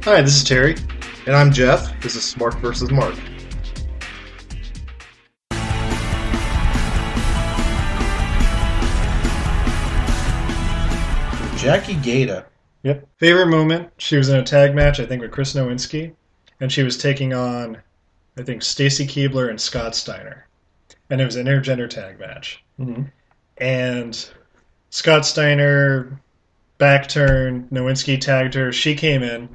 Hi, this is Terry. And I'm Jeff. This is Smart vs. Mark. Jackie Gata. Yep. Favorite moment, she was in a tag match, I think, with Chris Nowinski, and she was taking on, I think, Stacy Keibler and Scott Steiner. And it was an intergender tag match. Mm-hmm. And Scott Steiner back turned, Nowinski tagged her, she came in.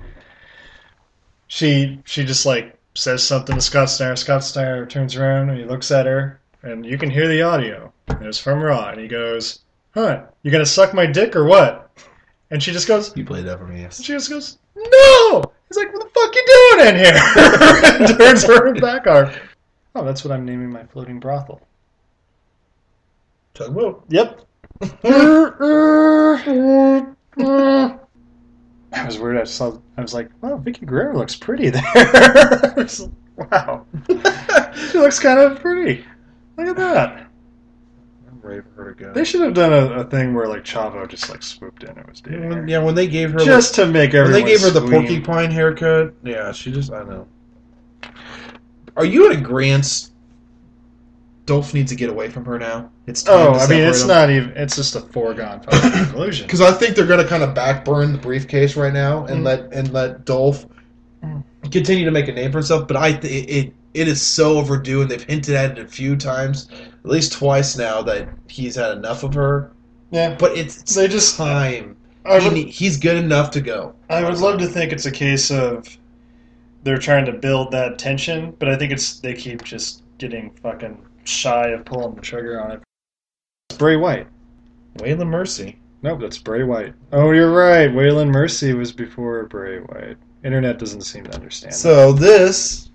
She just says something to Scott Steiner. Scott Steiner turns around and he looks at her, and you can hear the audio. And it was from Raw, and he goes, "Huh, you gonna suck my dick or what?" And she just goes, You played that for me, yes. she just goes, "No!" He's like, "What the fuck you doing in here?" And turns her back arm. Oh, that's what I'm naming my floating brothel. Tugboat. Yep. That was weird. I was like, "Oh, Vicky Guerrero looks pretty there." Wow. She looks kind of pretty. Look at that. I'm ready for her to go. They should have done a thing where Chavo just swooped in and was dating her. Yeah, when they gave her Just to make when everyone they gave her the scream. porcupine haircut, yeah, I know. Are you in agreement? Dolph needs to get away from her now. It's time to separate it's them. not even. It's just a foregone fucking conclusion. Because I think they're going to kind of backburn the briefcase right now and let Dolph continue to make a name for himself. But it is so overdue, and they've hinted at it a few times, at least twice now, that he's had enough of her. Yeah, But it's they just. time. I He's good enough to go. would love to think it's a case of they're trying to build that tension, but I think they keep just getting fucking shy of pulling the trigger on it. It's Bray Wyatt. Waylon Mercy. Nope, that's Bray Wyatt. Oh, you're right. Waylon Mercy was before Bray Wyatt. Internet doesn't seem to understand. So this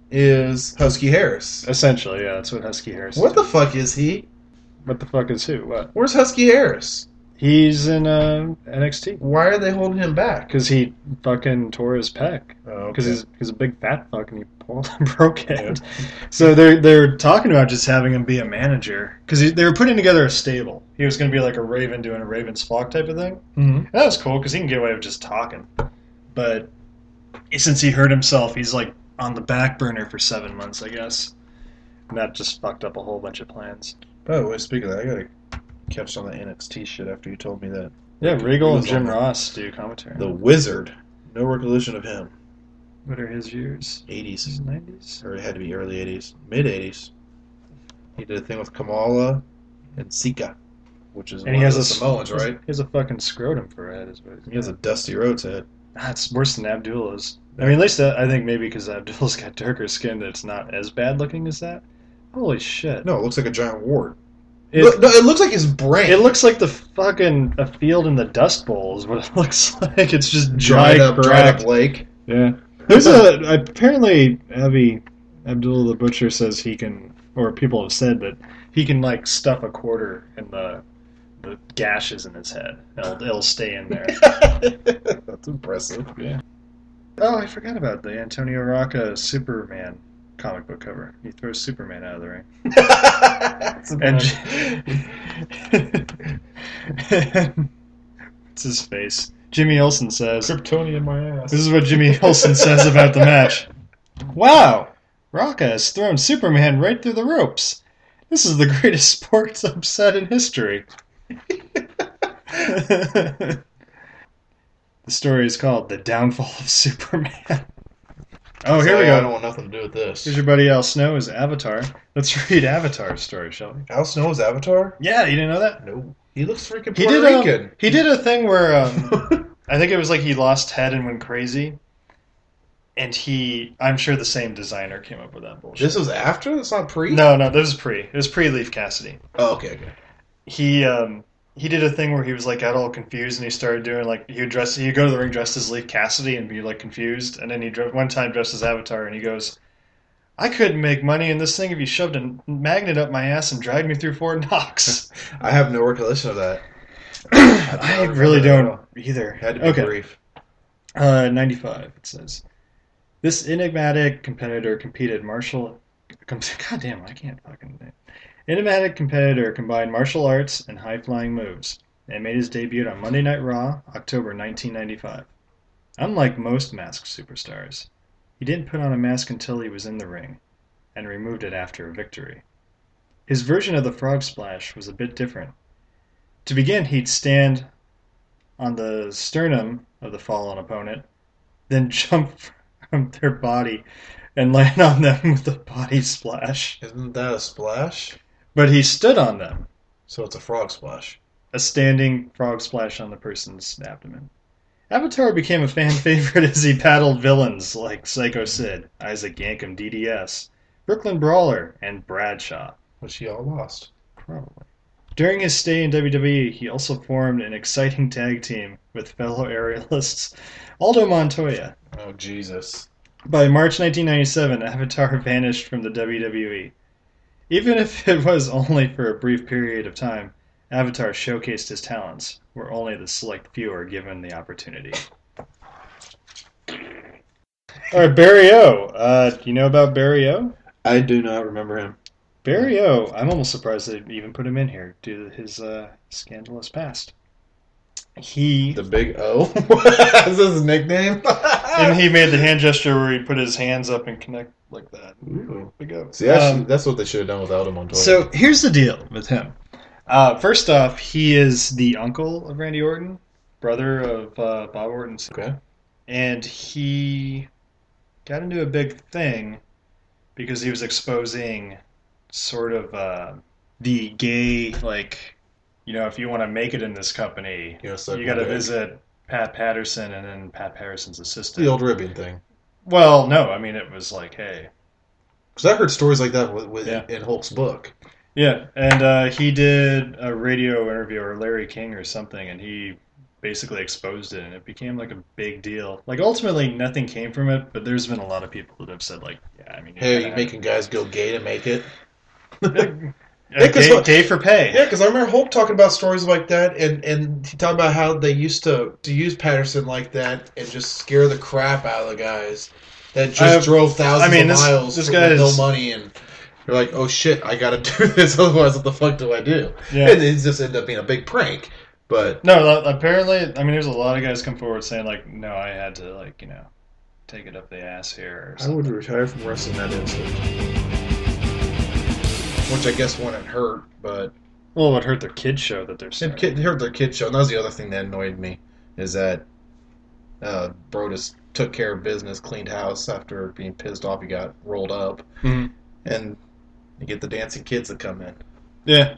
is Husky Harris. Essentially, yeah, that's what Husky Harris is. What the fuck is he? What the fuck is who? What? Where's Husky Harris? He's in NXT. Why are they holding him back? Because he fucking tore his pec. Oh, Because he's a big fat fuck and he pulled and broke it. So they're talking about just having him be a manager. Because they were putting together a stable. He was going to be like a Raven doing a Raven's flock type of thing. Mm-hmm. And that was cool because he can get away with just talking. But since he hurt himself, he's on the back burner for 7 months, I guess. And that just fucked up a whole bunch of plans. By the way, speaking of that, I gotta catch some of the NXT shit after you told me that. Yeah, Regal and Jim on Ross do commentary. The Wizard. No recollection of him. What are his years? 80s. 90s? Or it had to be early 80s. Mid 80s. He did a thing with Kamala and Sika, which is And one he of has the Samoans, right? He has a fucking scrotum for a head. Is what He has a Dusty Rhodes head. That's worse than Abdullah's. I mean, at least I think maybe because Abdullah's got darker skin, that it's not as bad looking as that. Holy shit! No, it looks like a giant wart. It, No, it looks like his brain. it looks like a field in the Dust Bowl is what it looks like. It's just dried up cracked. lake. Yeah. There's apparently Abdullah the Butcher says he can, or people have said that he can stuff a quarter in the gashes in his head. It'll stay in there. That's impressive. Yeah. Oh, I forgot about the Antonio Rocca Superman comic book cover. He throws Superman out of the ring. And what's his face? Jimmy Olsen says, Kryptonian in my ass. this is what Jimmy Olsen says about the match. Wow! Rocca has thrown Superman right through the ropes. This is the greatest sports upset in history. The story is called The Downfall of Superman. Oh, here we I go. don't want nothing to do with this. Here's your buddy Al Snow as Avatar. Let's read Avatar's story, shall we? Al Snow is Avatar? Yeah, you didn't know that? No. He looks freaking He Puerto did. Rican. He did a thing where I think it was he lost head and went crazy, and I'm sure the same designer came up with that bullshit. This was after? That's not pre? No, this was pre. It was pre-Leaf Cassidy. Oh, okay. He did a thing where he was got all confused, and he started doing he'd go to the ring dressed as Leaf Cassidy and be confused, and then he one time dressed as Avatar, and he goes, "I couldn't make money in this thing if you shoved a magnet up my ass and dragged me through Fort Knox." I have no recollection of that. I really don't either. Had to be brief. 95, it says. This enigmatic competitor competed goddamn, I can't fucking name. Enigmatic competitor combined martial arts and high-flying moves and made his debut on Monday Night Raw, October 1995. Unlike most masked superstars, he didn't put on a mask until he was in the ring, and removed it after a victory. His version of the frog splash was a bit different. To begin, he'd stand on the sternum of the fallen opponent, then jump from their body and land on them with a body splash. Isn't that a splash? But he stood on them, So it's a frog splash. a standing frog splash on the person's abdomen. Avatar became a fan favorite as he battled villains like Psycho Sid, Isaac Yankem DDS, Brooklyn Brawler, and Bradshaw. Which he all lost. Probably. During his stay in WWE, he also formed an exciting tag team with fellow aerialists Aldo Montoya. Oh, Jesus. By March 1997, Avatar vanished from the WWE. Even if it was only for a brief period of time, Avatar showcased his talents, where only the select few are given the opportunity. Alright, Barry O. Do you know about Barry O? I do not remember him. Barry O, I'm almost surprised they even put him in here due to his scandalous past. The Big O? Is this his nickname? And he made the hand gesture where he put his hands up and connect like that. Ooh. Big O. See, actually, that's what they should have done with Aldo Montoya. So here's the deal with him. First off, he is the uncle of Randy Orton, brother of Bob Orton. Okay. And he got into a big thing because he was exposing sort of the gay, like, you know, if you want to make it in this company, you got to visit Pat Patterson and then Pat Patterson's assistant. The old ribbon thing. Well, no, I mean, it was like, hey. Because I heard stories like that Yeah. in Hulk's book. Yeah, and he did a radio interview, or Larry King or something, and he basically exposed it, and it became like a big deal. Like, ultimately, nothing came from it, but there's been a lot of people that have said, like, yeah, I mean... Hey, you making guys go gay to make it? Gay for pay. Yeah, because I remember Hulk talking about stories like that, and he talked about how they used to use Patterson like that and just scare the crap out of the guys that just drove thousands of miles this for guy no is, money, and you're like, oh shit, I gotta do this, otherwise what the fuck do I do? Yeah. And it just ended up being a big prank. But no, apparently, I mean, there's a lot of guys come forward saying, like, no, I had to, like, you know, take it up the ass here. Or I would retire from wrestling that instant. Which I guess wouldn't hurt, but... Well, it would hurt their kid show that they're starting. It hurt their kid show, and that was the other thing that annoyed me, is that Brodus took care of business, cleaned house after being pissed off he got rolled up, Mm-hmm. and you get the dancing kids that come in. Yeah.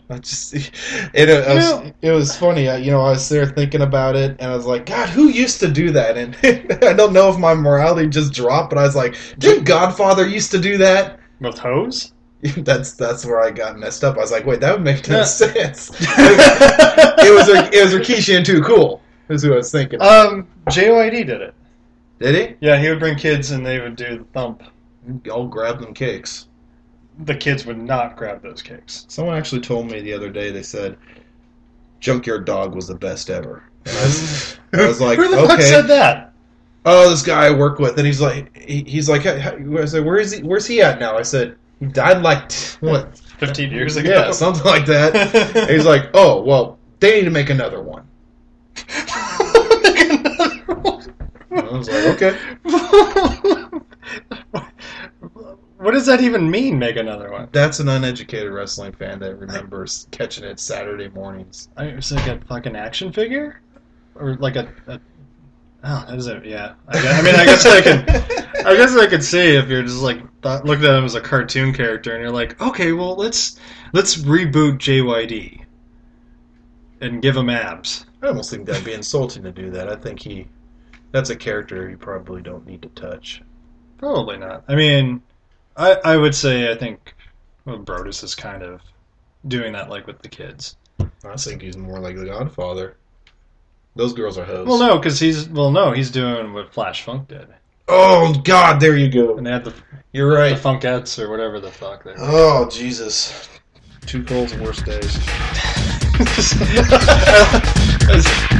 It was funny. I was there thinking about it, and I was like, God, who used to do that? And I don't know if my morality just dropped, but I was like, didn't Godfather used to do that? With hose? That's where I got messed up. I was like, wait, that would make no sense. It was Rikishi and Too Cool, is who I was thinking. JYD did it. Did he? Yeah, he would bring kids and they would do the thump. I'll grab them cakes. The kids would not grab those cakes. Someone actually told me the other day, they said, Junkyard Dog was the best ever. And I was like, who the fuck said that? Oh, this guy I work with, and he's like, I said, where's he at now? I said, he died like, what? 15 years ago? Yeah, something like that. And he's like, oh, well, they need to make another one. Make another one? I was like, okay. What does that even mean, make another one? That's an uneducated wrestling fan that remembers catching it Saturday mornings. It's like a fucking action figure? Or like oh, that is it, yeah. I guess I could see if you're just like, looked at him as a cartoon character and you're like, okay, well, let's reboot JYD and give him abs. I almost think that'd be insulting to do that. I think that's a character you probably don't need to touch. Probably not. I mean, I would say I think Brodus is kind of doing that like with the kids. I think he's more like the Godfather. Those girls are hoes. Well, no, because he's doing what Flash Funk did. Oh God, there you go. And they had You're right. The Funkettes or whatever the fuck they were. Oh Jesus, Too Cold's worst days.